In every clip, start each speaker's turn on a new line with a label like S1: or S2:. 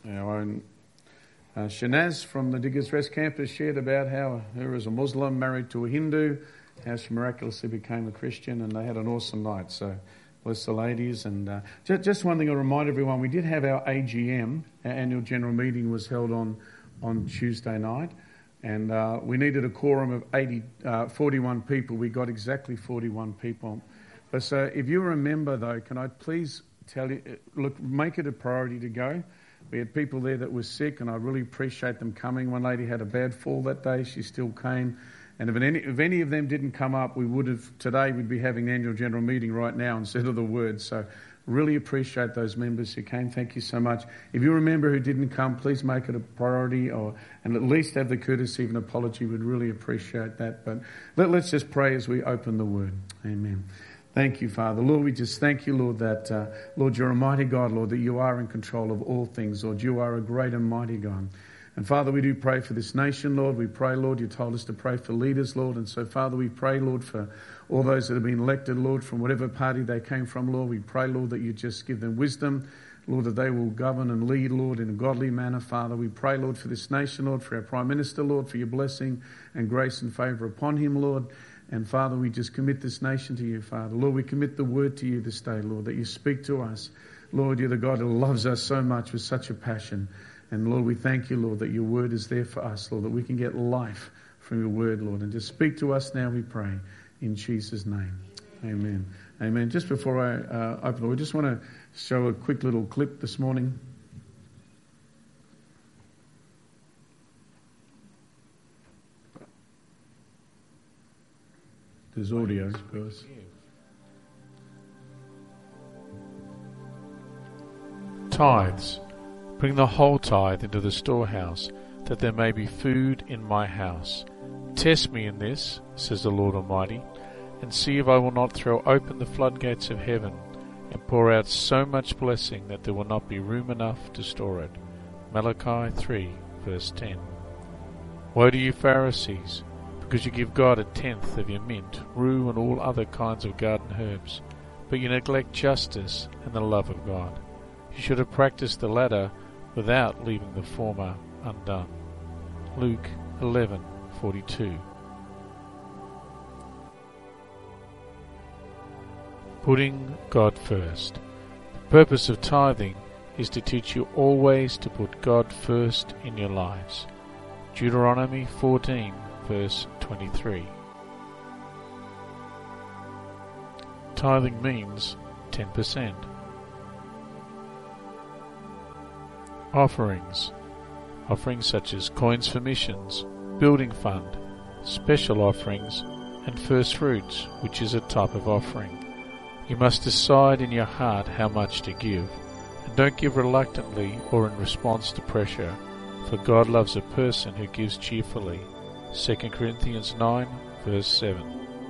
S1: Our own Shanaz from the Diggers Rest campus shared about how her as a Muslim married to a Hindu, how she miraculously became a Christian, and they had an awesome night. So bless the ladies. And just one thing I'll remind everyone, we did have our AGM, our annual general meeting was held on Tuesday night, and we needed a quorum of 41 people. We got exactly 41 people. But so if you remember though, can I please tell you, look, make it a priority to go. We had people there that were sick, and I really appreciate them coming. One lady had a bad fall that day. She still came. And if any of them didn't come up, we'd be having an annual general meeting right now instead of the word. So really appreciate those members who came. Thank you so much. If you remember who didn't come, please make it a priority and at least have the courtesy of an apology. We'd really appreciate that. But let's just pray as we open the word. Amen. Thank you, Father. Lord, we just thank you, Lord, that, Lord, you're a mighty God, Lord, that you are in control of all things. Lord, you are a great and mighty God. And Father, we do pray for this nation, Lord. We pray, Lord, you told us to pray for leaders, Lord. And so, Father, we pray, Lord, for all those that have been elected, Lord, from whatever party they came from, Lord. We pray, Lord, that you just give them wisdom, Lord, that they will govern and lead, Lord, in a godly manner, Father. We pray, Lord, for this nation, Lord, for our Prime Minister, Lord, for your blessing and grace and favour upon him, Lord. And Father, we just commit this nation to you, Father. Lord, we commit the word to you this day, Lord, that you speak to us. Lord, you're the God who loves us so much with such a passion. And Lord, we thank you, Lord, that your word is there for us, Lord, that we can get life from your word, Lord. And just speak to us now, we pray, in Jesus' name. Amen. Amen. Just before I open, I just want to show a quick little clip this morning. There's audio, of course.
S2: Tithes. Bring the whole tithe into the storehouse, that there may be food in my house. Test me in this, says the Lord Almighty, and see if I will not throw open the floodgates of heaven and pour out so much blessing that there will not be room enough to store it. Malachi 3, verse 10. Woe to you Pharisees, because you give God 1/10 of your mint, rue, and all other kinds of garden herbs, but you neglect justice and the love of God. You should have practiced the latter without leaving the former undone. Luke 11:42. Putting God first. The purpose of tithing is to teach you always to put God first in your lives. Deuteronomy 14, verse 23. Tithing means 10%. Offerings. Offerings such as coins for missions, building fund, special offerings, and first fruits, which is a type of offering. You must decide in your heart how much to give, and don't give reluctantly or in response to pressure, for God loves a person who gives cheerfully. 2 Corinthians 9, verse 7.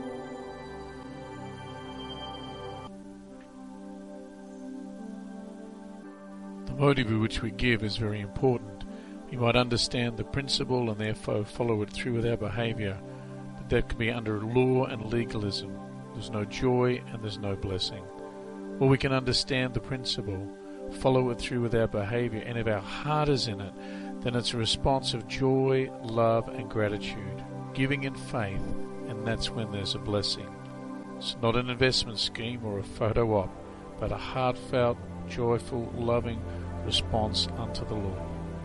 S2: The motive with which we give is very important. We might understand the principle and therefore follow it through with our behaviour, but that can be under law and legalism. There's no joy and there's no blessing. Or we can understand the principle, follow it through with our behaviour, and if our heart is in it, then it's a response of joy, love and gratitude, giving in faith, and that's when there's a blessing. It's not an investment scheme or a photo op, but a heartfelt, joyful, loving response unto the Lord.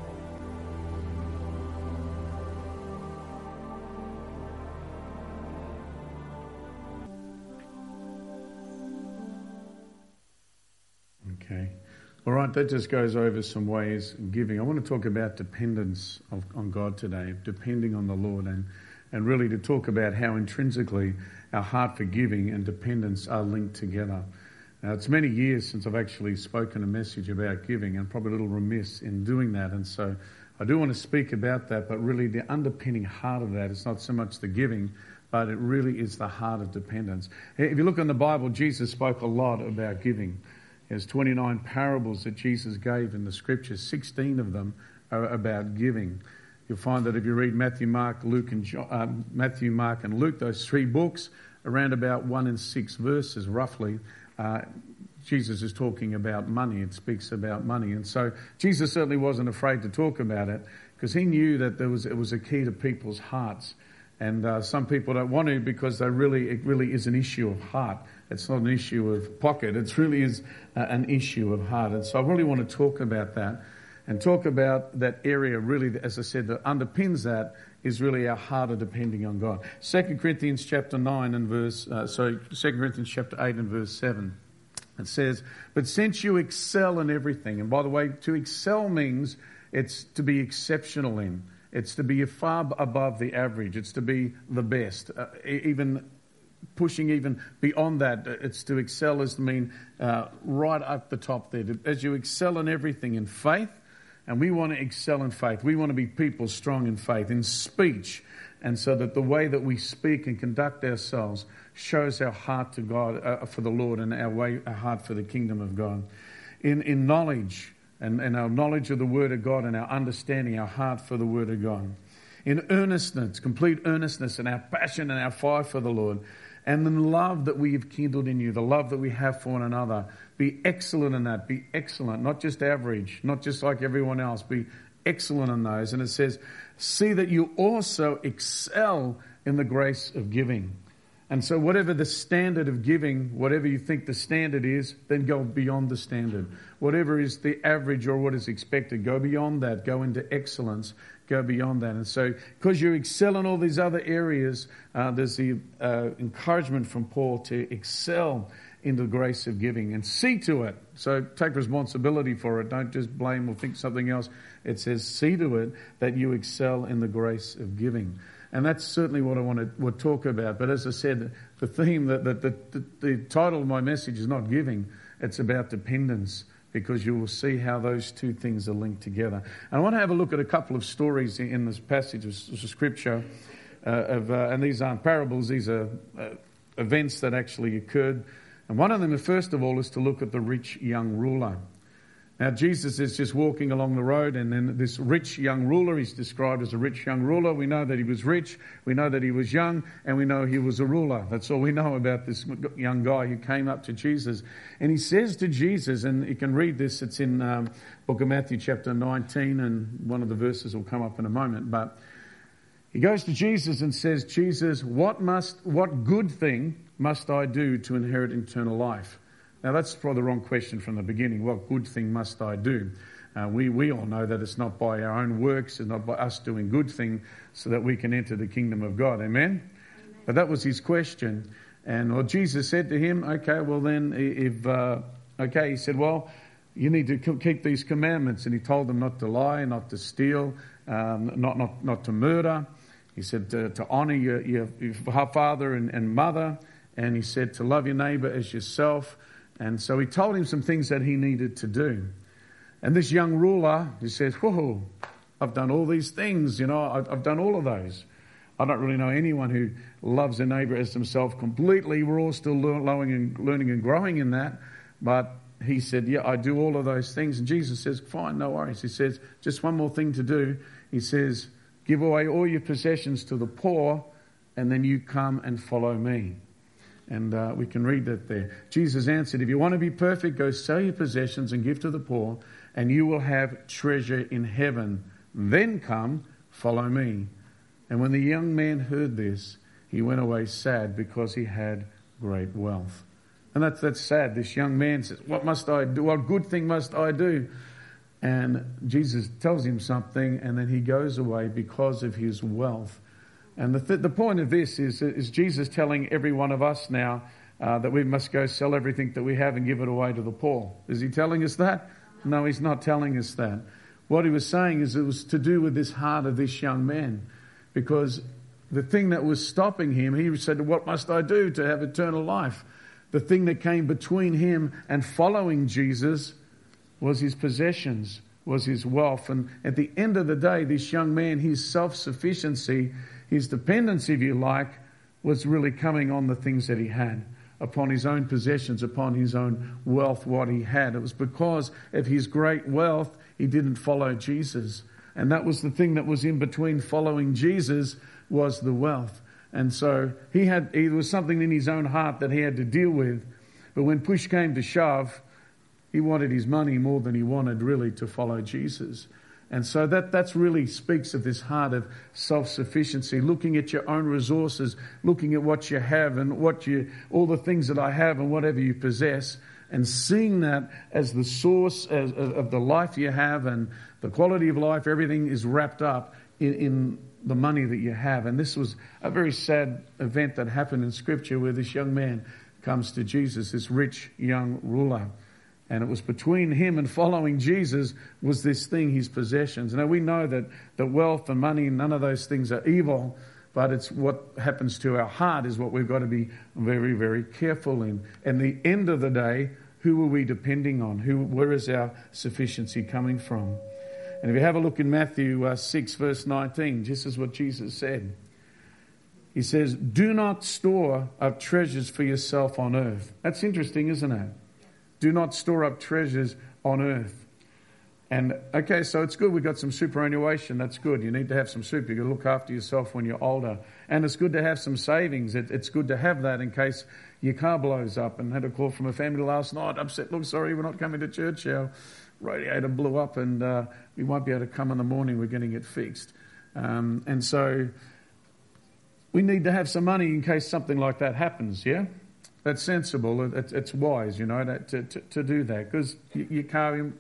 S1: Okay. All right, that just goes over some ways of giving. I want to talk about dependence on God today, depending on the Lord, and really to talk about how intrinsically our heart for giving and dependence are linked together. Now, it's many years since I've actually spoken a message about giving, and probably a little remiss in doing that, and so I do want to speak about that, but really the underpinning heart of that is not so much the giving, but it really is the heart of dependence. If you look in the Bible, Jesus spoke a lot about giving. There's 29 parables that Jesus gave in the scriptures. 16 of them are about giving. You'll find that if you read Matthew, Mark, and Luke, those three books, around about 1 in 6 verses roughly, Jesus is talking about money. It speaks about money. And so Jesus certainly wasn't afraid to talk about it because he knew that it was a key to people's hearts. And some people don't want to because it really is an issue of heart. It's not an issue of pocket. It really is an issue of heart. And so I really want to talk about that and talk about that area really, as I said, that underpins that is really our heart of depending on God. 2 Corinthians chapter 8 and verse 7. It says, but since you excel in everything, and by the way, to excel means it's to be exceptional in. It's to be far above the average. It's to be the best. Even pushing even beyond that, it's to excel is to mean right up the top there. As you excel in everything in faith, and we want to excel in faith. We want to be people strong in faith, in speech, and so that the way that we speak and conduct ourselves shows our heart to God, for the Lord, and our heart for the kingdom of God. In knowledge, and our knowledge of the Word of God, and our understanding, our heart for the Word of God. In earnestness, complete earnestness, and our passion and our fire for the Lord. And the love that we have kindled in you, the love that we have for one another. Be excellent in that. Be excellent, not just average, not just like everyone else. Be excellent in those. And it says, see that you also excel in the grace of giving. And so whatever the standard of giving, whatever you think the standard is, then go beyond the standard. Whatever is the average or what is expected, go beyond that. Go into excellence. Go beyond that. And so because you excel in all these other areas, there's the encouragement from Paul to excel in the grace of giving and see to it. So take responsibility for it. Don't just blame or think something else. It says see to it that you excel in the grace of giving. And that's certainly what I want to talk about. But as I said, the theme, the title of my message is not giving. It's about dependence, because you will see how those two things are linked together. And I want to have a look at a couple of stories in this passage of Scripture. And these aren't parables. These are events that actually occurred. And one of them, first of all, is to look at the rich young ruler. Now, Jesus is just walking along the road, and then this rich young ruler, he's described as a rich young ruler. We know that he was rich, we know that he was young, and we know he was a ruler. That's all we know about this young guy who came up to Jesus. And he says to Jesus, and you can read this, it's in book of Matthew chapter 19, and one of the verses will come up in a moment. But he goes to Jesus and says, Jesus, what good thing must I do to inherit eternal life? Now, that's probably the wrong question from the beginning. What good thing must I do? We all know that it's not by our own works, it's not by us doing good thing so that we can enter the kingdom of God. Amen? Amen. But that was his question. And Jesus said to him, okay, well then, he said, well, you need to keep these commandments. And he told them not to lie, not to steal, not to murder. He said to honour your father and mother. And he said to love your neighbour as yourself. And so he told him some things that he needed to do. And this young ruler, he says, whoa, I've done all these things, I've done all of those. I don't really know anyone who loves their neighbour as themselves completely. We're all still learning and growing in that. But he said, yeah, I do all of those things. And Jesus says, fine, no worries. He says, just one more thing to do. He says, give away all your possessions to the poor, and then you come and follow me. And we can read that there. Jesus answered, if you want to be perfect, go sell your possessions and give to the poor, and you will have treasure in heaven. Then come, follow me. And when the young man heard this, he went away sad because he had great wealth. And that's sad. This young man says, what must I do? What good thing must I do? And Jesus tells him something, and then he goes away because of his wealth. And the point of this is Jesus telling every one of us now that we must go sell everything that we have and give it away to the poor. Is he telling us that? No, he's not telling us that. What he was saying is it was to do with this heart of this young man. Because the thing that was stopping him, he said, what must I do to have eternal life? The thing that came between him and following Jesus was his possessions, was his wealth. And at the end of the day, this young man, his self-sufficiency, his dependency, if you like, was really coming on the things that he had, upon his own possessions, upon his own wealth, what he had. It was because of his great wealth, he didn't follow Jesus. And that was the thing that was in between following Jesus, was the wealth. And so there was something in his own heart that he had to deal with. But when push came to shove, he wanted his money more than he wanted really to follow Jesus. And so that's really speaks of this heart of self-sufficiency, looking at your own resources, looking at what you have and all the things that I have and whatever you possess, and seeing that as the source of the life you have and the quality of life. Everything is wrapped up in the money that you have. And this was a very sad event that happened in Scripture, where this young man comes to Jesus, this rich young ruler. And it was between him and following Jesus was this thing, his possessions. Now we know that wealth and money, none of those things are evil, but it's what happens to our heart is what we've got to be very, very careful in. And the end of the day, who are we depending on? Where is our sufficiency coming from? And if you have a look in Matthew 6 verse 19, this is what Jesus said. He says, "Do not store up treasures for yourself on earth." That's interesting, isn't it? Do not store up treasures on earth. And okay, so it's good we've got some superannuation. That's good. You need to have some super. You've got to look after yourself when you're older. And it's good to have some savings. It's good to have that in case your car blows up. And I had a call from a family last night, upset. Look, sorry, we're not coming to church. Our radiator blew up and we won't be able to come in the morning. We're getting it fixed. And so we need to have some money in case something like that happens, yeah? That's sensible. It's wise, to do that, because your car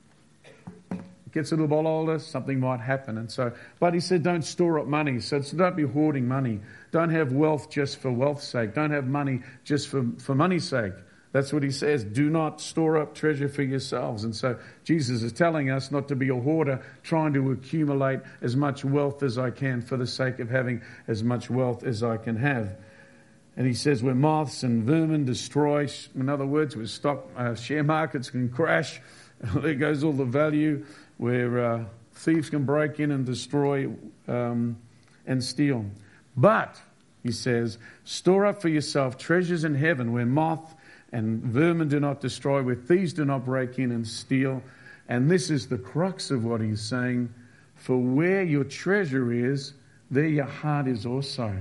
S1: gets a little bit older, something might happen. And so, but he said, don't store up money. So don't be hoarding money. Don't have wealth just for wealth's sake. Don't have money just for money's sake. That's what he says. Do not store up treasure for yourselves. And so Jesus is telling us not to be a hoarder, trying to accumulate as much wealth as I can for the sake of having as much wealth as I can have. And he says where moths and vermin destroy, in other words, where stock share markets can crash, there goes all the value, where thieves can break in and destroy and steal. But, he says, store up for yourself treasures in heaven where moth and vermin do not destroy, where thieves do not break in and steal. And this is the crux of what he's saying. For where your treasure is, there your heart is also.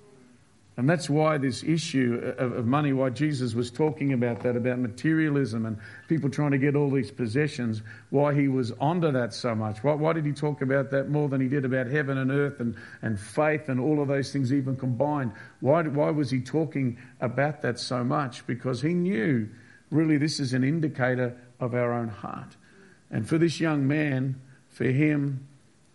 S1: And that's why this issue of money, why Jesus was talking about that, about materialism and people trying to get all these possessions, why he was onto that so much. Why did he talk about that more than he did about heaven and earth and faith and all of those things even combined? Why was he talking about that so much? Because he knew really this is an indicator of our own heart. And for this young man, for him,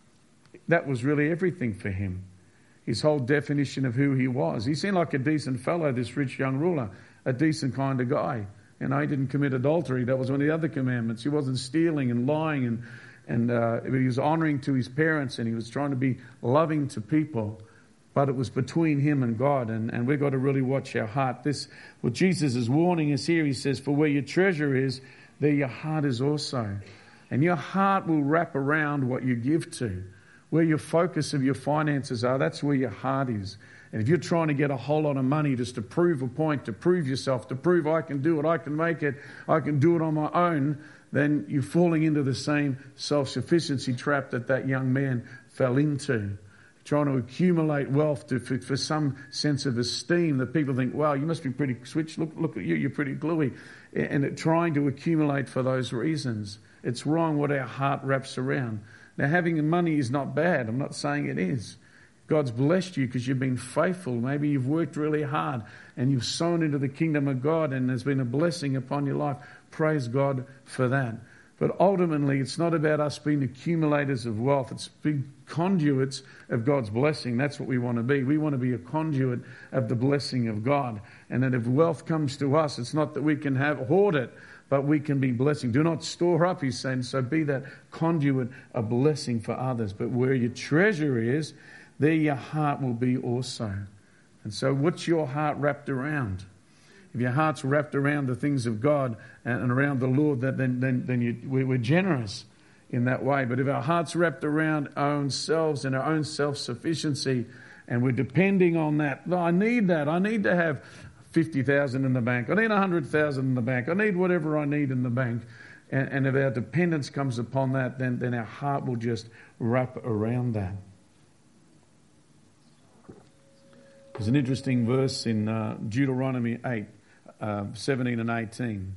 S1: that was really everything for him. His whole definition of who he was. He seemed like a decent fellow, this rich young ruler, a decent kind of guy. He didn't commit adultery. That was one of the other commandments. He wasn't stealing and lying, and he was honouring to his parents, and he was trying to be loving to people. But it was between him and God, and we've got to really watch our heart. What Jesus is warning us here, he says, for where your treasure is, there your heart is also. And your heart will wrap around what you give to. Where your focus of your finances are, that's where your heart is. And if you're trying to get a whole lot of money just to prove a point, to prove yourself, to prove I can do it, I can make it, I can do it on my own, then you're falling into the same self-sufficiency trap that young man fell into. Trying to accumulate wealth for some sense of esteem that people think, wow, you must be pretty switched. Look at you, you're pretty gluey. And trying to accumulate for those reasons. It's wrong what our heart wraps around. Now, having money is not bad. I'm not saying it is. God's blessed you because you've been faithful. Maybe you've worked really hard and you've sown into the kingdom of God and there's been a blessing upon your life. Praise God for that. But ultimately, it's not about us being accumulators of wealth. It's being conduits of God's blessing. That's what we want to be. We want to be a conduit of the blessing of God. And that if wealth comes to us, it's not that we can hoard it, but we can be blessing. Do not store up, he's saying, so be that conduit of blessing for others. But where your treasure is, there your heart will be also. And so what's your heart wrapped around? If your heart's wrapped around the things of God and around the Lord, then we're generous in that way. But if our heart's wrapped around our own selves and our own self-sufficiency, and we're depending on that, I need that. I need to have 50,000 in the bank. I need 100,000 in the bank. I need whatever I need in the bank. And if our dependence comes upon that, then our heart will just wrap around that. There's an interesting verse in Deuteronomy 8. 17 and 18.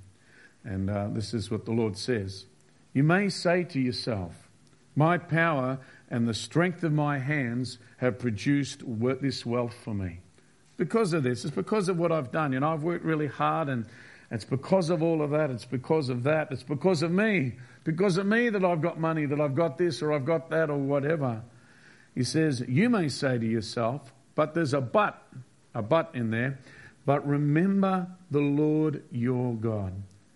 S1: And this is what the Lord says. You may say to yourself, my power and the strength of my hands have produced this wealth for me. Because of this, it's because of what I've done. I've worked really hard, and it's because of all of that. It's because of that. It's because of me. Because of me that I've got money, that I've got this or I've got that or whatever. He says, you may say to yourself, but there's a but in there. But remember the Lord your God.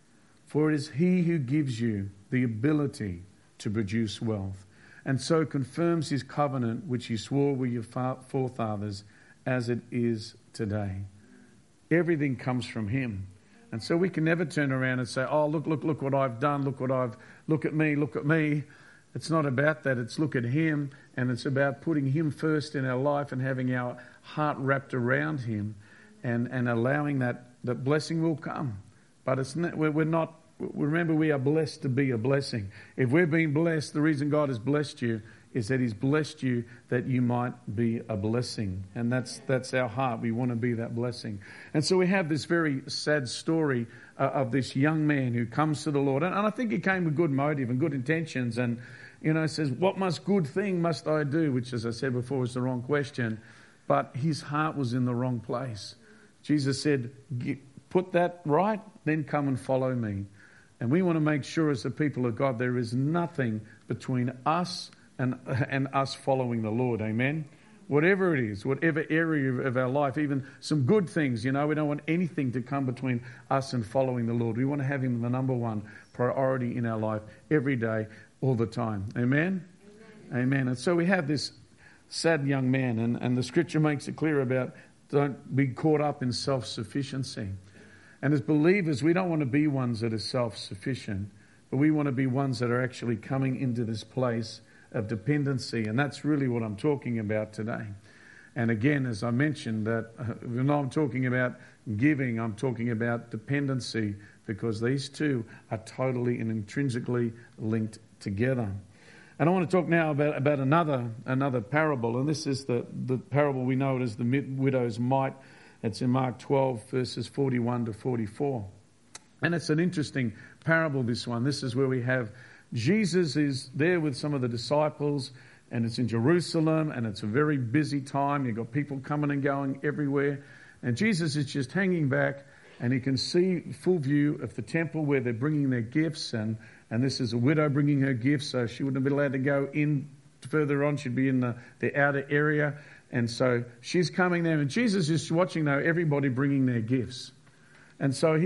S1: For it is He who gives you the ability to produce wealth, and so confirms His covenant which He swore with your forefathers, as it is today. Everything comes from Him. And so we can never turn around and say, oh, look what I've done, look at me. It's not about that. It's look at Him, and it's about putting Him first in our life and having our heart wrapped around Him and allowing that blessing will come. But we're not, remember, we are blessed to be a blessing. If we're being blessed, the reason God has blessed you is that He's blessed you that you might be a blessing. And that's our heart. We want to be that blessing. And so we have this very sad story of this young man who comes to the Lord. And I think he came with good motive and good intentions. And, says, what good thing must I do? Which, as I said before, is the wrong question. But his heart was in the wrong place. Jesus said, put that right, then come and follow me. And we want to make sure as the people of God, there is nothing between us and us following the Lord. Amen. Whatever it is, whatever area of our life, even some good things, we don't want anything to come between us and following the Lord. We want to have Him the number one priority in our life every day, all the time. Amen? Amen. And so we have this sad young man, and the scripture makes it clear about don't be caught up in self-sufficiency. And as believers, we don't want to be ones that are self-sufficient, but we want to be ones that are actually coming into this place of dependency. And that's really what I'm talking about today. And again, as I mentioned, that when I'm talking about giving, I'm talking about dependency, because these two are totally and intrinsically linked together. And I want to talk now about another parable, and this is the parable we know it as the widow's mite. It's in Mark 12, verses 41 to 44. And it's an interesting parable, this one. This is where we have Jesus is there with some of the disciples, and it's in Jerusalem, and it's a very busy time. You've got people coming and going everywhere. And Jesus is just hanging back, and he can see full view of the temple where they're bringing their gifts. And this is a widow bringing her gifts, so she wouldn't have been allowed to go in further on. She'd be in the outer area. And so she's coming there, and Jesus is watching, though, everybody bringing their gifts. And so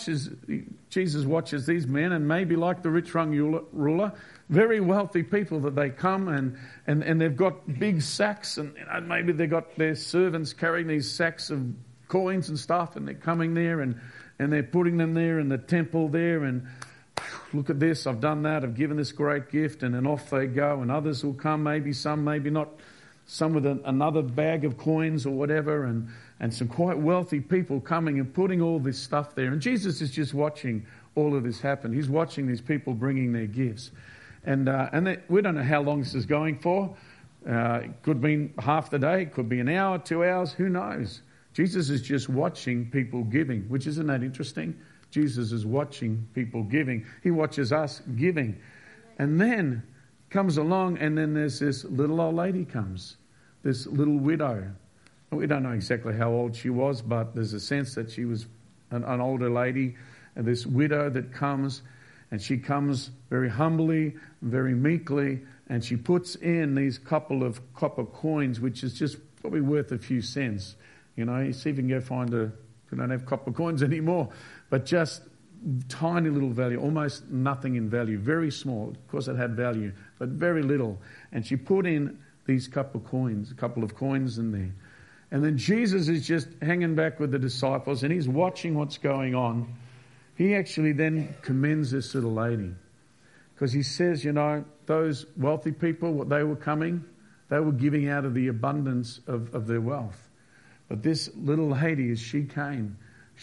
S1: Jesus watches these men, and maybe like the rich young ruler, very wealthy people, that they come and they've got big sacks, and maybe they've got their servants carrying these sacks of coins and stuff, and they're coming there and they're putting them there in the temple there, and look at this, I've done that, I've given this great gift, and then off they go, and others will come, maybe some, maybe not, some with another bag of coins or whatever, and some quite wealthy people coming and putting all this stuff there. And Jesus is just watching all of this happen. He's watching these people bringing their gifts. And we don't know how long this is going for. It could be half the day, it could be an hour, 2 hours, who knows? Jesus is just watching people giving, which isn't that interesting? Jesus is watching people giving. He watches us giving. And then comes along, and then there's this little old lady comes, this little widow. We don't know exactly how old she was, but there's a sense that she was an older lady, and this widow that comes, and she comes very humbly, very meekly, and she puts in these couple of copper coins, which is just probably worth a few cents. You see if you can go find we don't have copper coins anymore, but just tiny little value, almost nothing in value, very small. Of course, it had value, but very little. And she put in these couple of coins in there. And then Jesus is just hanging back with the disciples, and he's watching what's going on. He actually then commends this little lady, because he says, those wealthy people, what they were giving out of the abundance of their wealth. But this little lady, as she came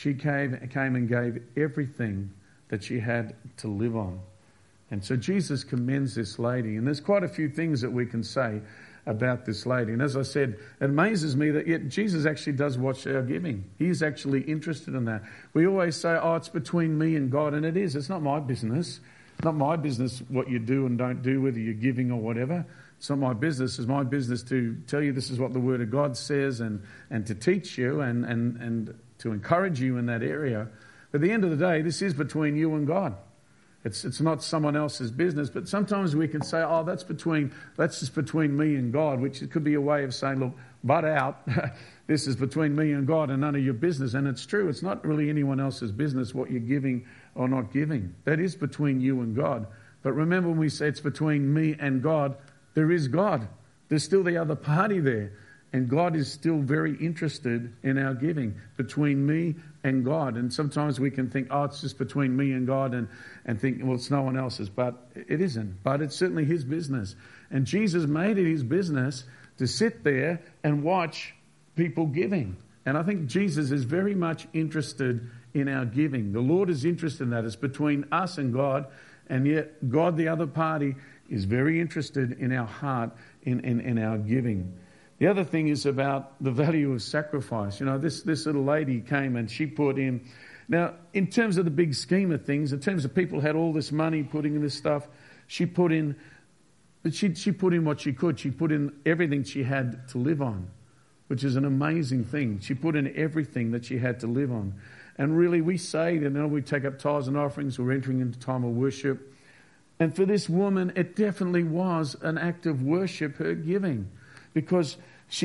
S1: and gave everything that she had to live on. And so Jesus commends this lady. And there's quite a few things that we can say about this lady. And as I said, it amazes me that yet Jesus actually does watch our giving. He's actually interested in that. We always say, oh, it's between me and God, and it is. It's not my business. It's not my business what you do and don't do, whether you're giving or whatever. It's not my business. It's my business to tell you this is what the Word of God says and to teach you and to encourage you in that area. But at the end of the day, this is between you and God. It's not someone else's business. But sometimes we can say, oh, that's just between me and God, which could be a way of saying, look, butt out. This is between me and God and none of your business. And it's true. It's not really anyone else's business what you're giving or not giving. That is between you and God. But remember, when we say it's between me and God, there is God. There's still the other party there. And God is still very interested in our giving between me and God. And sometimes we can think, oh, it's just between me and God and think, well, it's no one else's. But it isn't. But it's certainly his business. And Jesus made it his business to sit there and watch people giving. And I think Jesus is very much interested in our giving. The Lord is interested in that. It's between us and God. And yet God, the other party, is very interested in our heart, in our giving. The other thing is about the value of sacrifice. You know, this little lady came and she put in. Now, in terms of the big scheme of things, in terms of people had all this money putting in this stuff, she put in, but she put in what she could. She put in everything she had to live on, which is an amazing thing. She put in everything that she had to live on. And really, we say, you know, we take up tithes and offerings, we're entering into time of worship. And for this woman, it definitely was an act of worship, her giving, because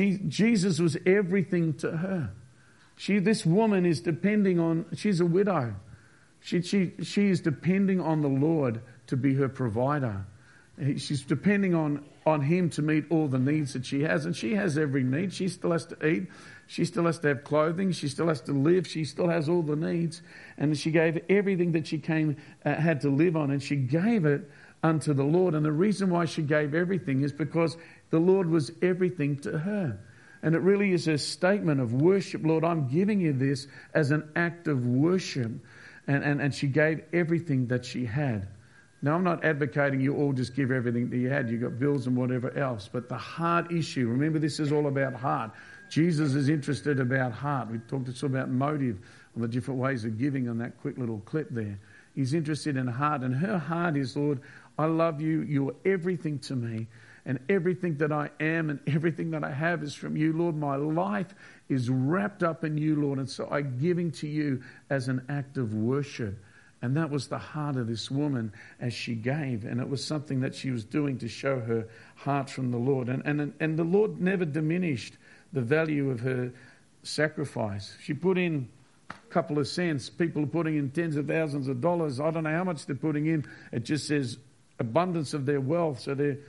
S1: Jesus was everything to her. This woman is depending on, she's a widow. She is depending on the Lord to be her provider. She's depending on him to meet all the needs that she has. And she has every need. She still has to eat. She still has to have clothing. She still has to live. She still has all the needs. And she gave everything that she had to live on. And she gave it unto the Lord. And the reason why she gave everything is because the Lord was everything to her. And it really is a statement of worship. Lord, I'm giving you this as an act of worship. And she gave everything that she had. Now, I'm not advocating you all just give everything that you had. You've got bills and whatever else. But the heart issue, remember this is all about heart. Jesus is interested about heart. We talked also about motive and the different ways of giving on that quick little clip there. He's interested in heart. And her heart is, Lord, I love you. You're everything to me. And everything that I am and everything that I have is from you, Lord. My life is wrapped up in you, Lord. And so I'm giving to you as an act of worship. And that was the heart of this woman as she gave. And it was something that she was doing to show her heart from the Lord. And the Lord never diminished the value of her sacrifice. She put in a couple of cents. People are putting in tens of thousands of dollars. I don't know how much they're putting in. It just says abundance of their wealth.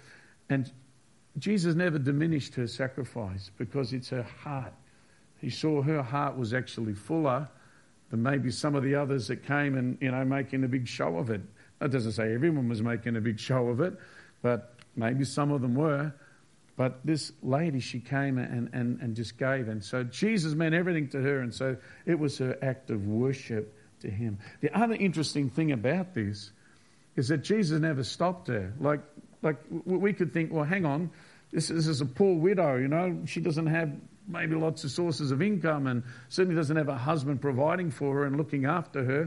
S1: And Jesus never diminished her sacrifice because it's her heart. He saw her heart was actually fuller than maybe some of the others that came and, you know, making a big show of it. That doesn't say everyone was making a big show of it, but maybe some of them were. But this lady, she came and just gave. And so Jesus meant everything to her, and so it was her act of worship to him. The other interesting thing about this is that Jesus never stopped her. Like we could think, well, hang on, this is a poor widow, you know. She doesn't have maybe lots of sources of income and certainly doesn't have a husband providing for her and looking after her.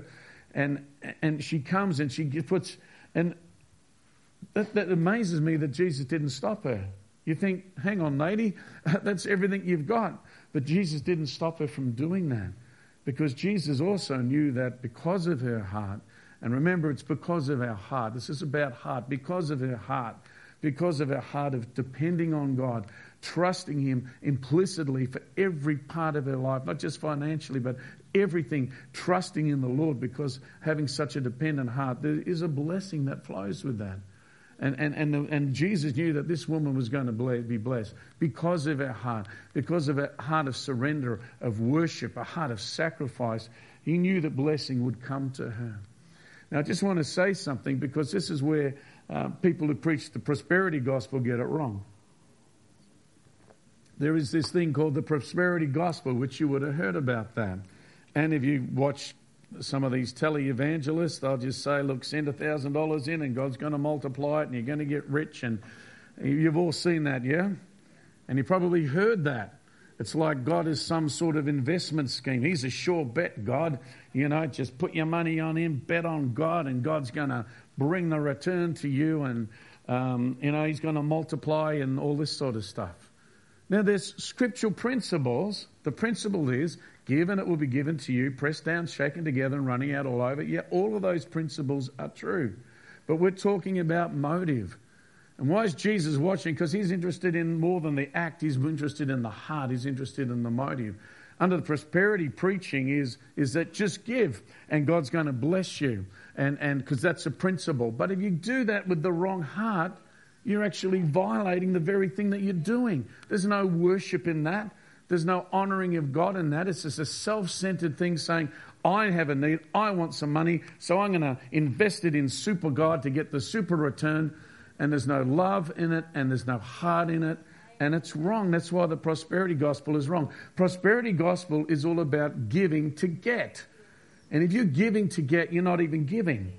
S1: And she comes and she puts... And that amazes me that Jesus didn't stop her. You think, hang on, lady, that's everything you've got. But Jesus didn't stop her from doing that because Jesus also knew that because of her heart, and remember, it's because of our heart. This is about heart. Because of her heart of depending on God, trusting him implicitly for every part of her life, not just financially, but everything, trusting in the Lord, because having such a dependent heart, there is a blessing that flows with that. And Jesus knew that this woman was going to be blessed because of her heart, because of a heart of surrender, of worship, a heart of sacrifice. He knew that blessing would come to her. Now, I just want to say something because this is where people who preach the prosperity gospel get it wrong. There is this thing called the prosperity gospel, which you would have heard about that. And if you watch some of these televangelists, they'll just say, look, send $1,000 in and God's going to multiply it and you're going to get rich. And you've all seen that, yeah? And you probably heard that. It's like God is some sort of investment scheme. He's a sure bet, God. Just put your money on him, bet on God, and God's going to bring the return to you, and, he's going to multiply and all this sort of stuff. Now, there's scriptural principles. The principle is, give and it will be given to you, pressed down, shaken together, and running out all over. Yeah, all of those principles are true. But we're talking about motive. And why is Jesus watching? Because he's interested in more than the act. He's interested in the heart. He's interested in the motive. Under the prosperity preaching is that just give and God's going to bless you. And because that's a principle. But if you do that with the wrong heart, you're actually violating the very thing that you're doing. There's no worship in that. There's no honouring of God in that. It's just a self-centered thing saying, I have a need, I want some money, so I'm going to invest it in super God to get the super return. And there's no love in it, and there's no heart in it, and it's wrong. That's why the prosperity gospel is wrong. Prosperity gospel is all about giving to get. And if you're giving to get, you're not even giving.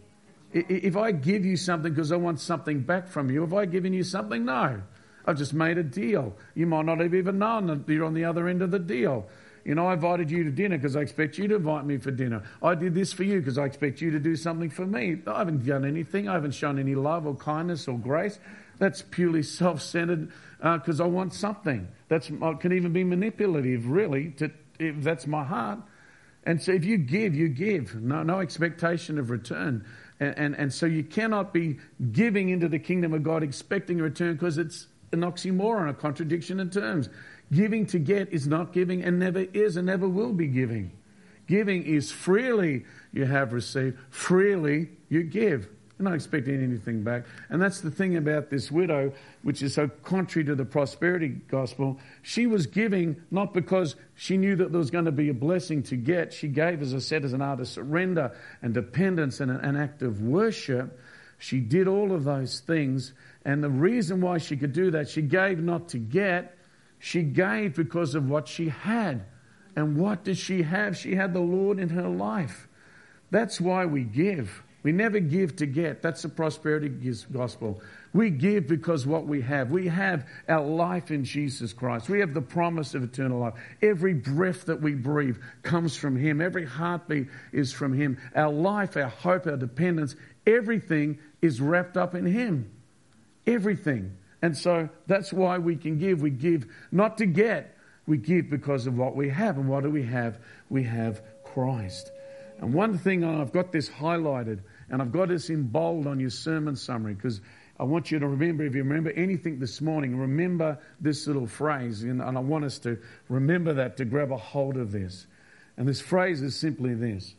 S1: If I give you something because I want something back from you, have I given you something? No. I've just made a deal. You might not have even known that you're on the other end of the deal. I invited you to dinner because I expect you to invite me for dinner. I did this for you because I expect you to do something for me. I haven't done anything. I haven't shown any love or kindness or grace. That's purely self-centered because I want something. I can even be manipulative, really, if that's my heart. And so if you give, you give. No expectation of return. And so you cannot be giving into the kingdom of God expecting a return, because it's an oxymoron, a contradiction in terms. Giving to get is not giving, and never is and never will be giving. Giving is freely you have received, freely you give. You're not expecting anything back. And that's the thing about this widow, which is so contrary to the prosperity gospel. She was giving not because she knew that there was going to be a blessing to get. She gave, as I said, as an art of surrender and dependence and an act of worship. She did all of those things. And the reason why she could do that, she gave not to get. She gave because of what she had. And what did she have? She had the Lord in her life. That's why we give. We never give to get. That's the prosperity gospel. We give because what we have. We have our life in Jesus Christ. We have the promise of eternal life. Every breath that we breathe comes from Him. Every heartbeat is from Him. Our life, our hope, our dependence, everything is wrapped up in Him. Everything. And so that's why we can give. We give not to get. We give because of what we have. And what do we have? We have Christ. And one thing, I've got this highlighted, and I've got this in bold on your sermon summary, because I want you to remember, if you remember anything this morning, remember this little phrase. And I want us to remember that, to grab a hold of this. And this phrase is simply this.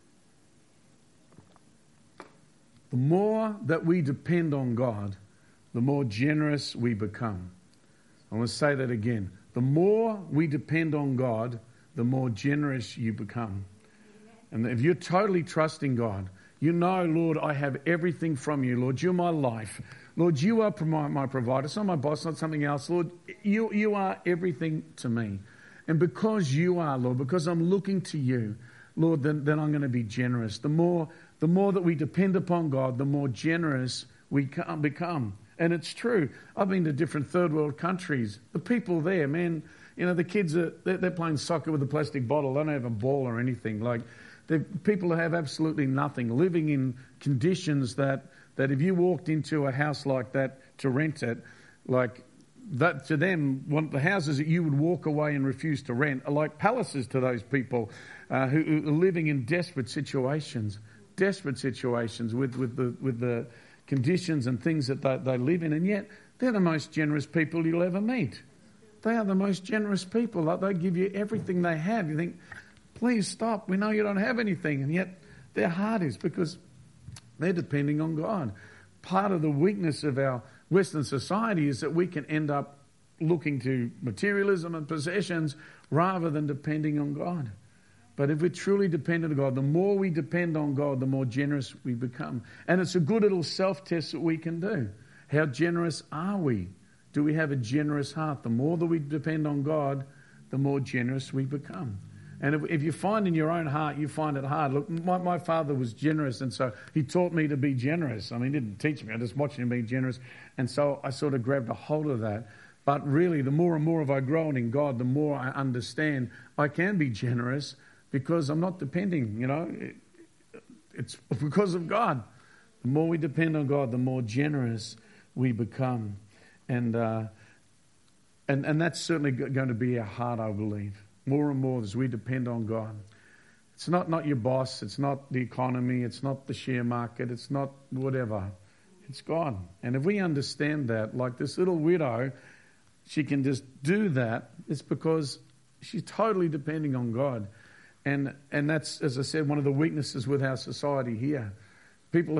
S1: The more that we depend on God, the more generous we become. I want to say that again. The more we depend on God, the more generous you become. And if you're totally trusting God, you know, Lord, I have everything from you. Lord, you're my life. Lord, you are my provider. It's not my boss, not something else. Lord, you are everything to me. And because you are, Lord, because I'm looking to you, Lord, then I'm going to be generous. The more that we depend upon God, the more generous we become. And it's true. I've been to different third world countries. The people there, man, the kids they're playing soccer with a plastic bottle. They don't have a ball or anything. Like, the people have absolutely nothing, living in conditions that if you walked into a house like that to rent it, like that to them, the houses that you would walk away and refuse to rent are like palaces to those people who are living in desperate situations with the conditions and things that they live in, and yet they're the most generous people you'll ever meet. They are the most generous people. Like, they give you everything they have. You think, please stop. We know you don't have anything. And yet their heart is, because they're depending on God. Part of the weakness of our Western society is that we can end up looking to materialism and possessions rather than depending on God. But if we're truly dependent on God, the more we depend on God, the more generous we become. And it's a good little self-test that we can do. How generous are we? Do we have a generous heart? The more that we depend on God, the more generous we become. And if you find in your own heart, you find it hard. Look, my father was generous, and so he taught me to be generous. I mean, he didn't teach me. I just watched him be generous. And so I sort of grabbed a hold of that. But really, the more and more of I grow in God, the more I understand I can be generous because I'm not depending, it's because of God. The more we depend on God, the more generous we become. And that's certainly going to be our heart, I believe. More and more as we depend on God. It's not your boss, it's not the economy, it's not the share market, it's not whatever. It's God. And if we understand that, like this little widow, she can just do that, it's because she's totally depending on God. And that's, as I said, one of the weaknesses with our society here. People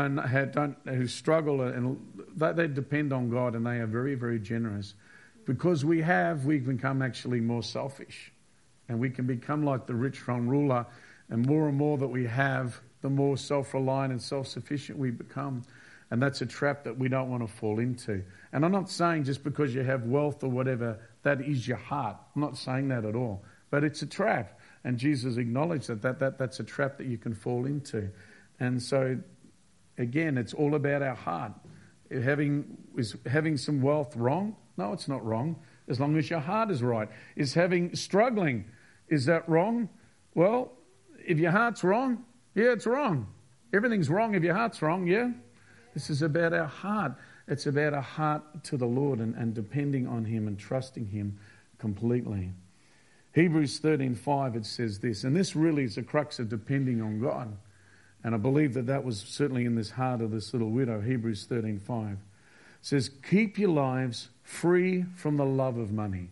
S1: who struggle and they depend on God, and they are very, very generous. Because we become actually more selfish. And we can become like the rich young ruler, and more that we have, the more self-reliant and self-sufficient we become. And that's a trap that we don't want to fall into. And I'm not saying just because you have wealth or whatever, that is your heart. I'm not saying that at all. But it's a trap. And Jesus acknowledged that's a trap that you can fall into. And so, again, it's all about our heart. Is having some wealth wrong? No, it's not wrong, as long as your heart is right. Is struggling, is that wrong? Well, if your heart's wrong, yeah, it's wrong. Everything's wrong if your heart's wrong, yeah? This is about our heart. It's about our heart to the Lord and depending on Him and trusting Him completely. Hebrews 13:5, it says this, and this really is the crux of depending on God. And I believe that was certainly in this heart of this little widow. Hebrews 13:5 says, keep your lives free from the love of money.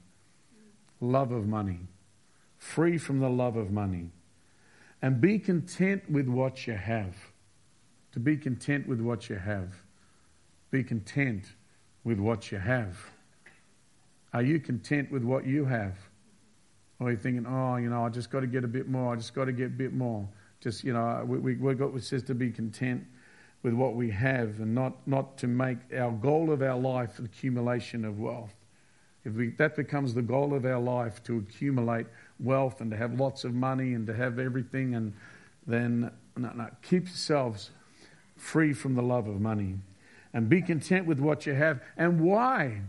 S1: Love of money. Free from the love of money. And be content with what you have. To be content with what you have. Be content with what you have. Are you content with what you have? Or are you thinking, I just got to get a bit more. I just got to get a bit more. Just, it says to be content with what we have and not to make our goal of our life the accumulation of wealth. That becomes the goal of our life, to accumulate wealth and to have lots of money and to have everything, and then keep yourselves free from the love of money and be content with what you have. And why?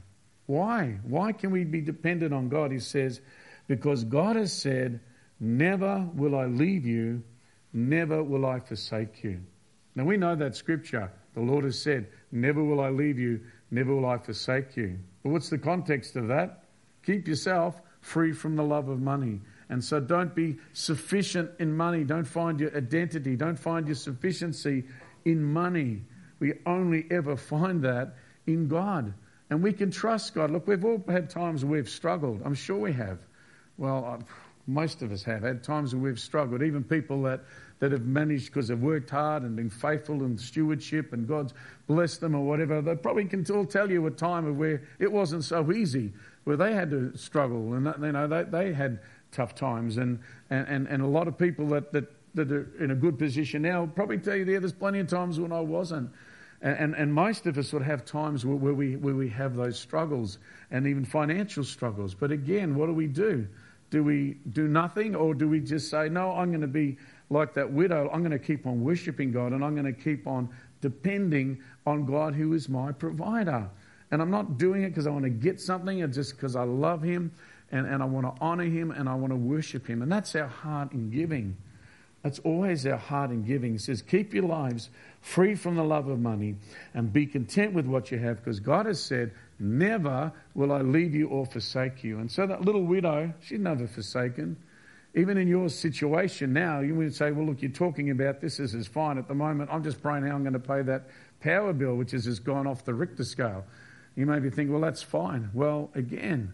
S1: Why can we be dependent on God? He says, because God has said, never will I leave you, never will I forsake you. Now we know that scripture. The Lord has said, never will I leave you, never will I forsake you. But what's the context of that? Keep yourself free from the love of money. And so don't be sufficient in money. Don't find your identity. Don't find your sufficiency in money. We only ever find that in God. And we can trust God. Look, we've all had times where we've struggled. I'm sure we have. Well, most of us have had times where we've struggled. Even people that have managed because they've worked hard and been faithful in stewardship and God's blessed them or whatever, they probably can all tell you a time of where it wasn't so easy, where they had to struggle and they had tough times. And a lot of people that are in a good position now probably tell you there's plenty of times when I wasn't. And most of us would have times where we have those struggles and even financial struggles. But again, what do? Do we do nothing, or do we just say, no, I'm going to be like that widow. I'm going to keep on worshiping God, and I'm going to keep on depending on God who is my provider. And I'm not doing it because I want to get something, it's just because I love Him and I want to honour Him and I want to worship Him. And that's our heart in giving. That's always our heart in giving. It says, keep your lives free from the love of money and be content with what you have, because God has said, never will I leave you or forsake you. And so that little widow, she's never forsaken. Even in your situation now, you would say, well, look, you're talking about this is fine at the moment. I'm just praying how I'm going to pay that power bill, which has just gone off the Richter scale. You may be thinking, well, that's fine. Well, again,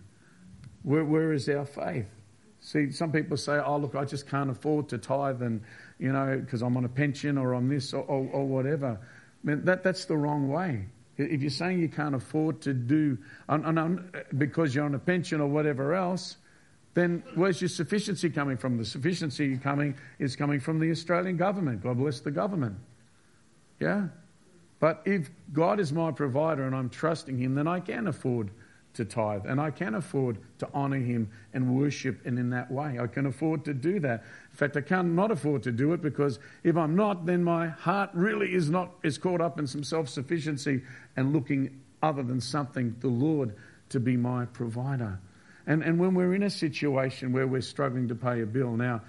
S1: where is our faith? See, some people say, oh, look, I just can't afford to tithe and, because I'm on a pension or on this or whatever. I mean, that's the wrong way. If you're saying you can't afford to do, because you're on a pension or whatever else, then where's your sufficiency coming from? The sufficiency is coming from the Australian government. God bless the government. Yeah? But if God is my provider and I'm trusting Him, then I can afford to tithe and I can afford to honour Him and worship, and in that way I can afford to do that. In fact, I can't not afford to do it, because if I'm not, then my heart really is caught up in some self-sufficiency and looking other than something the Lord to be my provider. And when we're in a situation where we're struggling to pay a bill, now,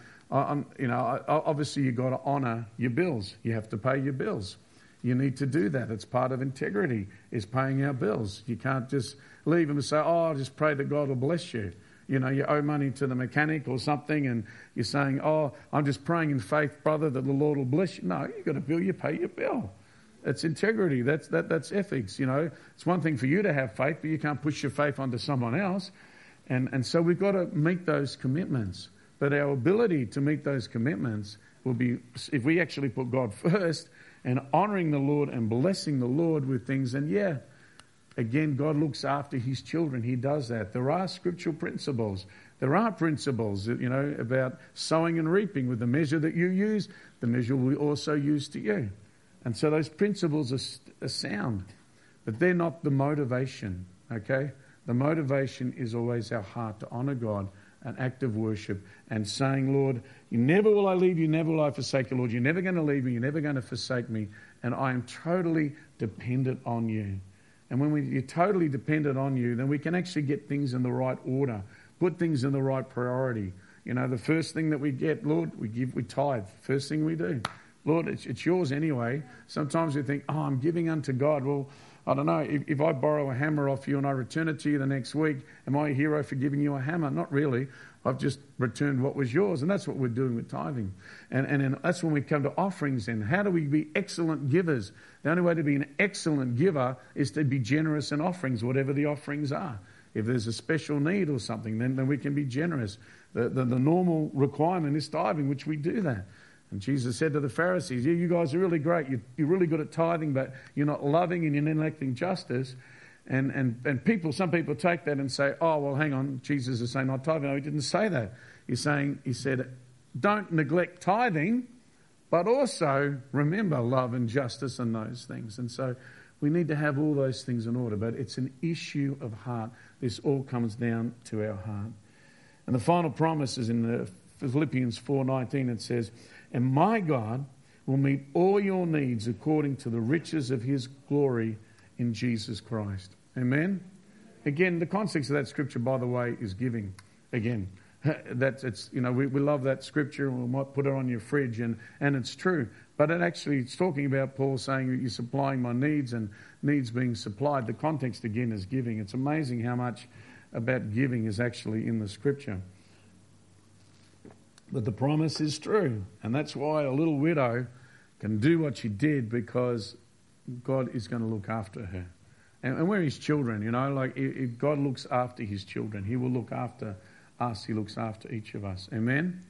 S1: obviously you've got to honour your bills. You have to pay your bills. You need to do that. It's part of integrity, is paying our bills. You can't just leave them and say, I'll just pray that God will bless you. You owe money to the mechanic or something and you're saying, I'm just praying in faith, brother, that the Lord will bless you. No, you've got a bill, you pay your bill. It's integrity. That's ethics. It's one thing for you to have faith, but you can't push your faith onto someone else. And so we've got to meet those commitments. But our ability to meet those commitments will be, if we actually put God first and honouring the Lord and blessing the Lord with things, and again, God looks after his children. He does that. There are scriptural principles. There are principles, about sowing and reaping. With the measure that you use, the measure will also use to you. And so those principles are sound, but they're not the motivation, okay? The motivation is always our heart to honour God, an act of worship, and saying, Lord, never will I leave you, never will I forsake you, Lord. You're never going to leave me, you're never going to forsake me, and I am totally dependent on you. And when you're totally dependent on you, then we can actually get things in the right order, put things in the right priority. The first thing that we get, Lord, we tithe. First thing we do. Lord, it's yours anyway. Sometimes we think, I'm giving unto God. Well, I don't know, if I borrow a hammer off you and I return it to you the next week, am I a hero for giving you a hammer? Not really. I've just returned what was yours, and that's what we're doing with tithing. And that's when we come to offerings then. How do we be excellent givers? The only way to be an excellent giver is to be generous in offerings, whatever the offerings are. If there's a special need or something, then we can be generous. The normal requirement is tithing, which we do that. And Jesus said to the Pharisees, you guys are really great. You're really good at tithing, but you're not loving and you're not enacting justice. And some people take that and say, well, hang on, Jesus is saying not tithing. No, he didn't say that. He said, don't neglect tithing, but also remember love and justice and those things. And so we need to have all those things in order, but it's an issue of heart. This all comes down to our heart. And the final promise is in the Philippians 4:19. It says, and my God will meet all your needs according to the riches of his glory in Jesus Christ. Amen? Again, the context of that scripture, by the way, is giving. Again, we love that scripture and we might put it on your fridge and it's true. But it's talking about Paul saying that you're supplying my needs and needs being supplied. The context again is giving. It's amazing how much about giving is actually in the scripture. But the promise is true. And that's why a little widow can do what she did, because God is going to look after her. And we're his children, if God looks after his children, he will look after us. He looks after each of us. Amen?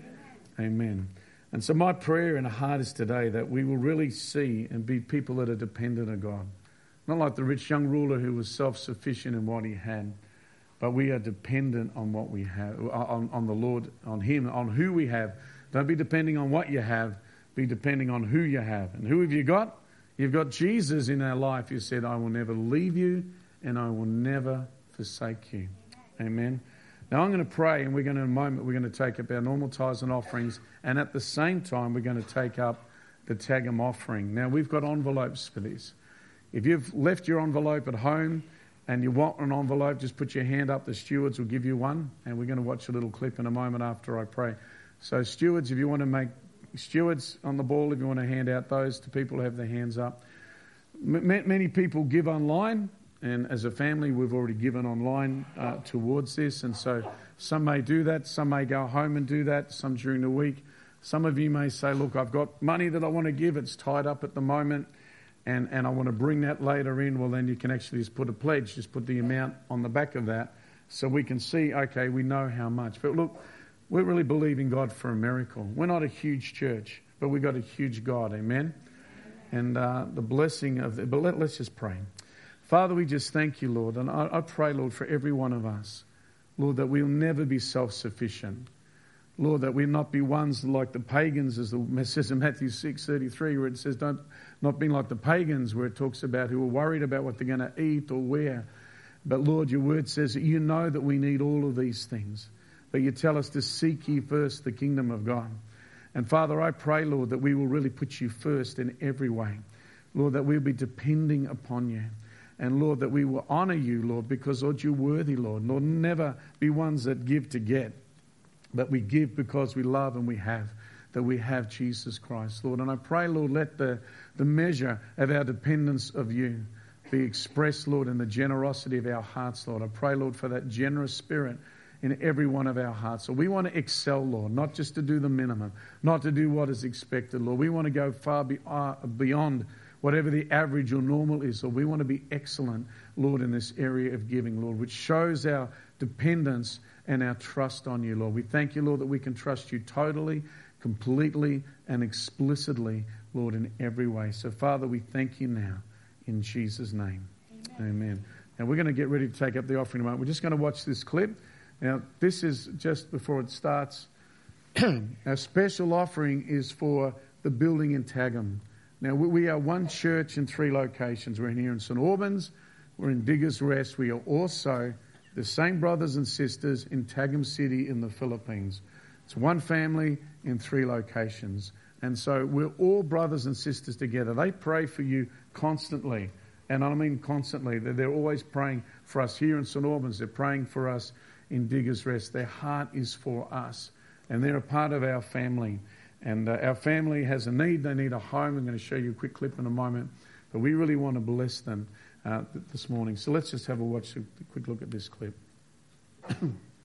S1: Amen. And so my prayer in the heart is today that we will really see and be people that are dependent on God. Not like the rich young ruler who was self-sufficient in what he had. But we are dependent on what we have, on the Lord, on him, on who we have. Don't be depending on what you have. Be depending on who you have. And who have you got? You've got Jesus in our life who said, I will never leave you and I will never forsake you. Amen. Now I'm going to pray, and in a moment, we're going to take up our normal tithes and offerings. And at the same time, we're going to take up the Tagum offering. Now we've got envelopes for this. If you've left your envelope at home, and you want an envelope, just put your hand up. The stewards will give you one. And we're going to watch a little clip in a moment after I pray. So stewards, if you want to make stewards on the ball, if you want to hand out those to people who have their hands up. Many people give online. And as a family, we've already given online towards this. And so some may do that. Some may go home and do that. Some during the week. Some of you may say, look, I've got money that I want to give. It's tied up at the moment. And I want to bring that later in. Well, then you can actually just put a pledge, just put the amount on the back of that so we can see, okay, we know how much. But look, we're really believing God for a miracle. We're not a huge church, but we've got a huge God, amen? And the blessing of but let's just pray. Father, we just thank you, Lord. And I pray, Lord, for every one of us, Lord, that we'll never be self-sufficient. Lord, that we not be ones like the pagans, as it says in Matthew 6:33, where it says, not being like the pagans, where it talks about who are worried about what they're going to eat or wear. But Lord, your word says that you know that we need all of these things. But you tell us to seek ye first the kingdom of God. And Father, I pray, Lord, that we will really put you first in every way. Lord, that we'll be depending upon you. And Lord, that we will honour you, Lord, because, Lord, you're worthy, Lord. Lord, never be ones that give to get, but we give because we love and we have, that we have Jesus Christ, Lord. And I pray, Lord, let the measure of our dependence of you be expressed, Lord, in the generosity of our hearts, Lord. I pray, Lord, for that generous spirit in every one of our hearts. So we want to excel, Lord, not just to do the minimum, not to do what is expected, Lord. We want to go far beyond whatever the average or normal is, Lord. We want to be excellent, Lord, in this area of giving, Lord, which shows our dependence and our trust on you, Lord. We thank you, Lord, that we can trust you totally, completely, and explicitly, Lord, in every way. So, Father, we thank you now in Jesus' name. Amen. Now, we're going to get ready to take up the offering in a moment. We're just going to watch this clip. Now, this is just before it starts. Our special offering is for the building in Tagum. Now, we are one church in 3 locations. We're in here in St. Albans. We're in Diggers Rest. We are also the same brothers and sisters in Tagum City in the Philippines. It's one family in 3 locations. And so we're all brothers and sisters together. They pray for you constantly. And I mean constantly. They're always praying for us here in St. Albans. They're praying for us in Diggers Rest. Their heart is for us. And they're a part of our family. And our family has a need. They need a home. I'm going to show you a quick clip in a moment. But we really want to bless them this morning. So let's just have a quick look at this clip.